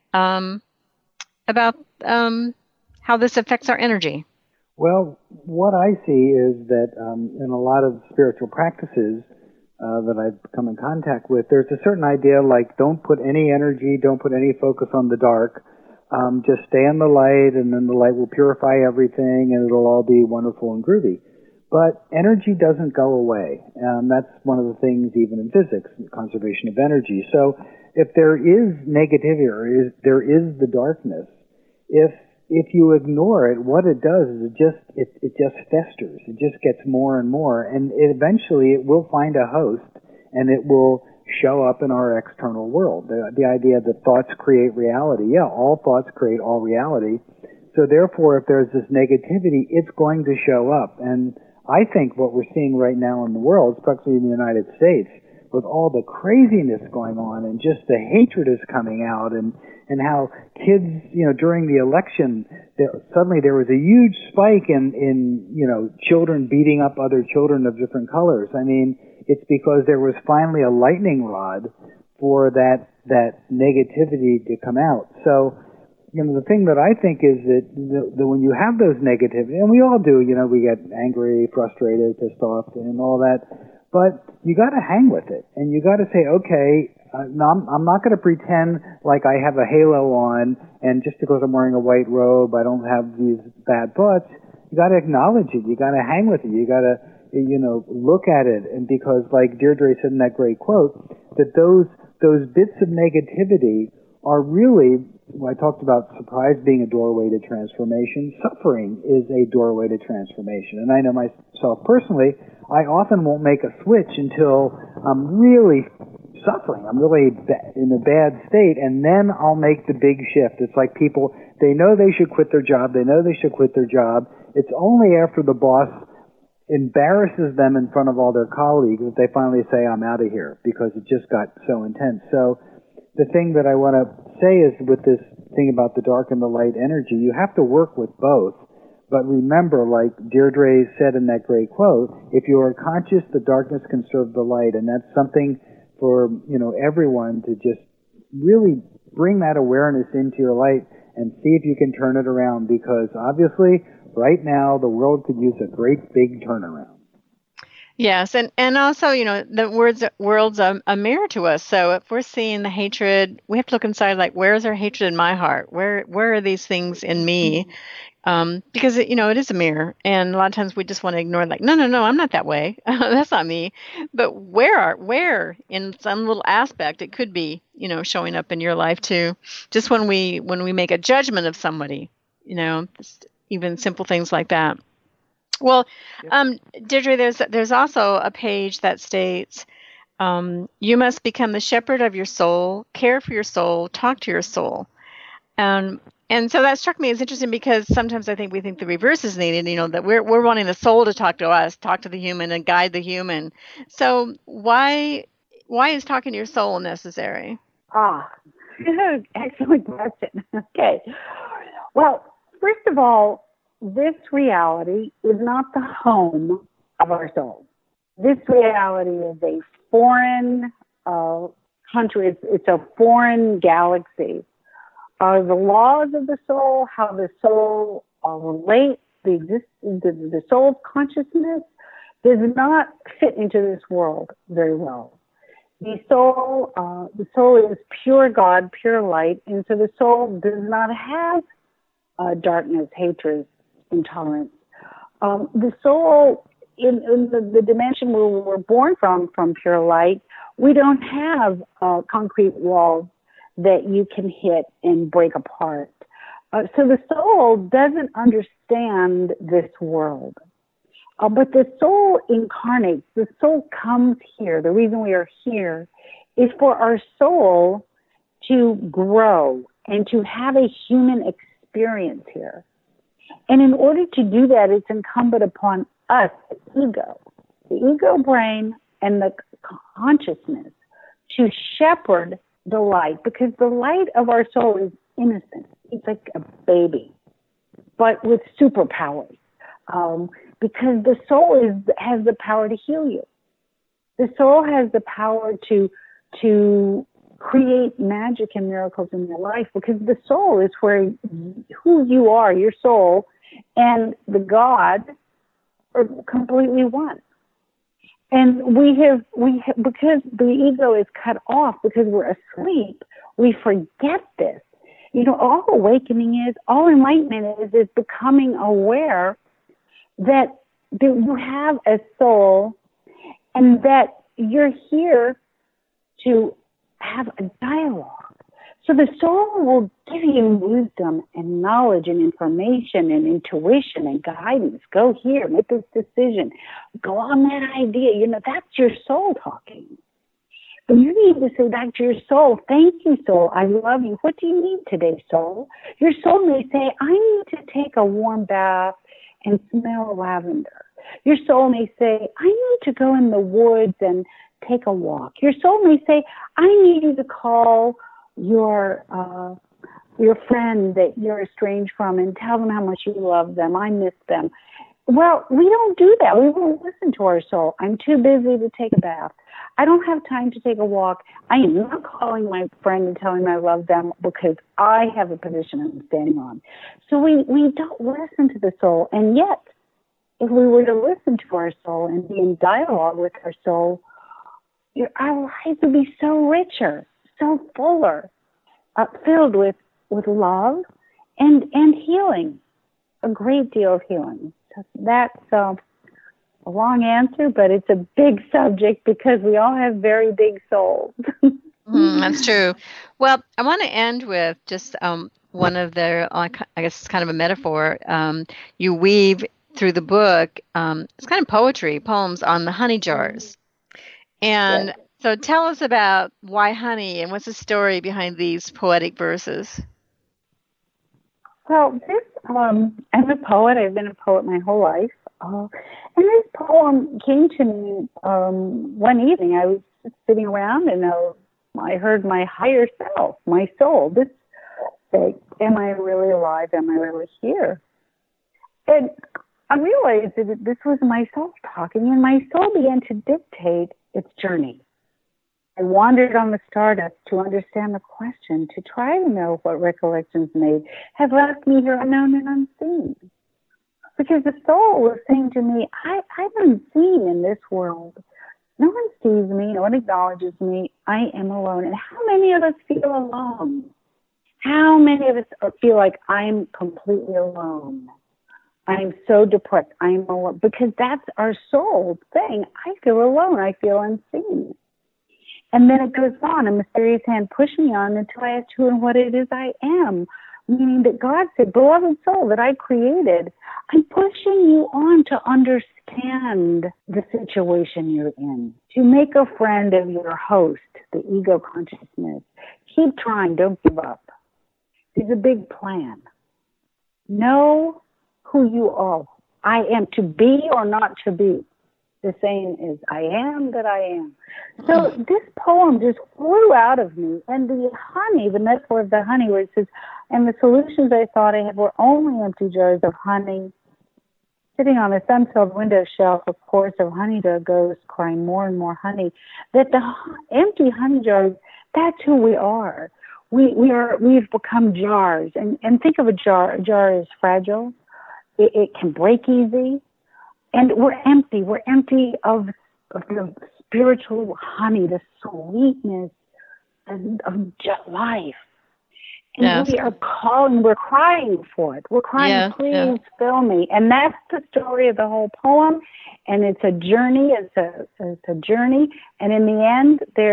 um, about um, how this affects our energy. Well, what I see is that um, in a lot of spiritual practices, Uh, that I've come in contact with, there's a certain idea like don't put any energy, don't put any focus on the dark, um, just stay in the light and then the light will purify everything and it'll all be wonderful and groovy. But energy doesn't go away. Um, that's one of the things even in physics, conservation of energy. So if there is negativity or is, there is the darkness, if if you ignore it, what it does is it just it, it just festers. It just gets more and more, and it, eventually it will find a host, and it will show up in our external world. The, the idea that thoughts create reality. Yeah, all thoughts create all reality. So therefore, if there's this negativity, it's going to show up. And I think what we're seeing right now in the world, especially in the United States, with all the craziness going on and just the hatred is coming out, and and how kids, you know, during the election, there, suddenly there was a huge spike in, in, you know, children beating up other children of different colors. I mean, it's because there was finally a lightning rod for that, that negativity to come out. So, you know, the thing that I think is that, the, that when you have those negativity, and we all do, you know, we get angry, frustrated, pissed off, and all that, but you got to hang with it, and you got to say, okay, uh, no, I'm, I'm not going to pretend like I have a halo on, and just because I'm wearing a white robe, I don't have these bad thoughts. You got to acknowledge it. You got to hang with it. You got to, you know, look at it, and because, like Deirdre said in that great quote, that those those bits of negativity are really, well, I talked about surprise being a doorway to transformation. Suffering is a doorway to transformation, and I know myself personally, I often won't make a switch until I'm really suffering. I'm really in a bad state, and then I'll make the big shift. It's like people, they know they should quit their job. They know they should quit their job. It's only after the boss embarrasses them in front of all their colleagues that they finally say, I'm out of here, because it just got so intense. So the thing that I want to say is with this thing about the dark and the light energy, you have to work with both. But remember, like Deirdre said in that great quote, if you are conscious, the darkness can serve the light. And that's something for, you know, everyone to just really bring that awareness into your light and see if you can turn it around. Because obviously, right now, the world could use a great big turnaround. Yes, and, and also, you know, the words, world's a, a mirror to us. So if we're seeing the hatred, we have to look inside, like, where is there hatred in my heart? Where where are these things in me? Um, because, it, you know, it is a mirror. And a lot of times we just want to ignore it, like, no, no, no, I'm not that way. That's not me. But where are, where in some little aspect, it could be, you know, showing up in your life too. Just when we when we make a judgment of somebody, you know, even simple things like that. Well, um, Deirdre, there's there's also a page that states, um, you must become the shepherd of your soul, care for your soul, talk to your soul. Um, and so that struck me as interesting because sometimes I think we think the reverse is needed, you know, that we're we're wanting the soul to talk to us, talk to the human and guide the human. So why why is talking to your soul necessary? Ah, excellent question. Okay. Well, first of all, this reality is not the home of our soul. This reality is a foreign uh, country. It's, it's a foreign galaxy. Uh, the laws of the soul, how the soul uh, relates, the, exist- the, the soul's consciousness does not fit into this world very well. The soul, uh, the soul is pure God, pure light, and so the soul does not have uh, darkness, hatred, intolerance. Um, the soul, in, in the, the dimension where we're born from, from pure light, we don't have uh, concrete walls that you can hit and break apart. Uh, so the soul doesn't understand this world. Uh, but the soul incarnates. The soul comes here. The reason we are here is for our soul to grow and to have a human experience here. And in order to do that, it's incumbent upon us, the ego, the ego brain and the consciousness to shepherd the light, because the light of our soul is innocent. It's like a baby, but with superpowers. Um, because the soul is has the power to heal you. The soul has the power to to create magic and miracles in your life, because the soul is where who you are, your soul, and the God are completely one. And we have we have, because the ego is cut off, because we're asleep, we forget this. You know, all awakening is, all enlightenment is, is becoming aware that you have a soul and that you're here to have a dialogue. So the soul will give you wisdom and knowledge and information and intuition and guidance. Go here, make this decision, go on that idea. You know, that's your soul talking. But you need to say back to your soul, thank you, soul, I love you. What do you need today, soul? Your soul may say, I need to take a warm bath and smell lavender. Your soul may say, I need to go in the woods and take a walk. Your soul may say, I need you to call your uh, your friend that you're estranged from and tell them how much you love them. I miss them. Well, we don't do that. We won't listen to our soul. I'm too busy to take a bath. I don't have time to take a walk. I am not calling my friend and telling them I love them because I have a position I'm standing on. So we, we don't listen to the soul. And yet, if we were to listen to our soul and be in dialogue with our soul, our lives would be so richer, so fuller, uh, filled with, with love and, and healing, a great deal of healing. So that's uh, a long answer, but it's a big subject because we all have very big souls. mm, that's true. Well, I want to end with just um, one of the, uh, I guess it's kind of a metaphor. Um, you weave through the book, um, it's kind of poetry, poems on the honey jars. And yes. So tell us about why honey and what's the story behind these poetic verses? Well, this, um, I'm a poet. I've been a poet my whole life. Uh, and this poem came to me um, one evening. I was just sitting around and uh, I heard my higher self, my soul, this say, am I really alive? Am I really here? And I realized that this was my soul talking, and my soul began to dictate its journey. I wandered on the stardust to understand the question, to try to know what recollections made have left me here unknown and unseen. Because the soul was saying to me, I, I'm unseen in this world. No one sees me, no one acknowledges me. I am alone. And how many of us feel alone? How many of us feel like I'm completely alone? I'm so depressed. I'm alone. Because that's our soul saying, I feel alone. I feel unseen. And then it goes on. A mysterious hand pushed me on until I asked who and what it is I am. Meaning that God said, beloved soul that I created, I'm pushing you on to understand the situation you're in. To make a friend of your host, the ego consciousness. Keep trying. Don't give up. There's a big plan. Know who you are. I am, to be or not to be. The saying is, I am that I am. So this poem just flew out of me. And the honey, the metaphor of the honey, where it says, and the solutions I thought I had were only empty jars of honey, sitting on a sun-filled window shelf, a chorus of honey to a ghost crying more and more honey. That the empty honey jars, that's who we are. We we are we've become jars. And and think of a jar. A jar is fragile. It, it can break easy. And we're empty. We're empty of, of the spiritual honey, the sweetness of, of life. And yes. we are calling, we're crying for it. We're crying, yeah, please yeah. fill me. And that's the story of the whole poem. And it's a journey. It's a, it's a journey. And in the end, there's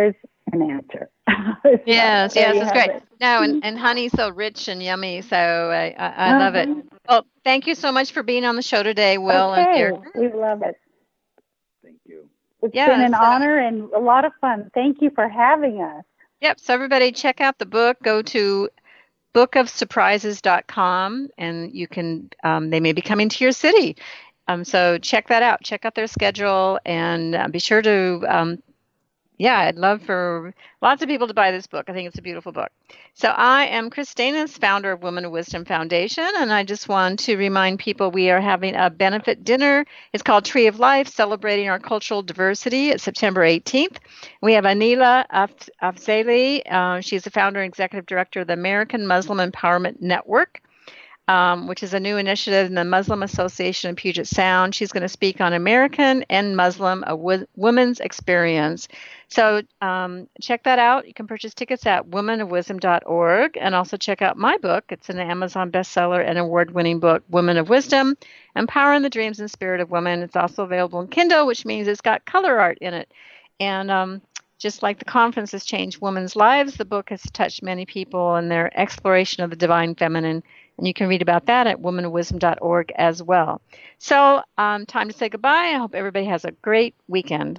an answer. Yes, There yes, you it's have great. it. No, and, and honey's so rich and yummy, so I, I, I Uh-huh. love it. Well, thank you so much for being on the show today, Will and Okay, Deirdre. we love it. Thank you. It's Yeah, been an so- honor and a lot of fun. Thank you for having us. Yep, so everybody check out the book. Go to book of surprises dot com, and you can, um, they may be coming to your city. Um, so check that out. Check out their schedule, and uh, be sure to, um, yeah, I'd love for lots of people to buy this book. I think it's a beautiful book. So I am Chris Danis, founder of Women of Wisdom Foundation, and I just want to remind people we are having a benefit dinner. It's called Tree of Life, celebrating our cultural diversity. It's September eighteenth. We have Anila Af- Afzali. Uh, she's the founder and executive director of the American Muslim Empowerment Network, Um, which is a new initiative in the Muslim Association of Puget Sound. She's going to speak on American and Muslim, a wo- woman's experience. So um, check that out. You can purchase tickets at women of wisdom dot org, and also check out my book. It's an Amazon bestseller and award-winning book, Women of Wisdom, Empowering the Dreams and Spirit of Women. It's also available in Kindle, which means it's got color art in it. And um, just like the conference has changed women's lives, the book has touched many people in their exploration of the divine feminine. And you can read about that at women of wisdom dot org as well. So um, time to say goodbye. I hope everybody has a great weekend.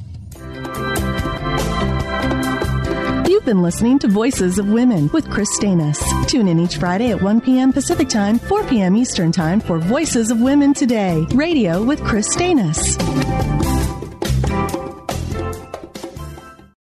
You've been listening to Voices of Women with Chris Danis. Tune in each Friday at one p.m. Pacific Time, four p.m. Eastern Time for Voices of Women Today, radio with Chris Danis.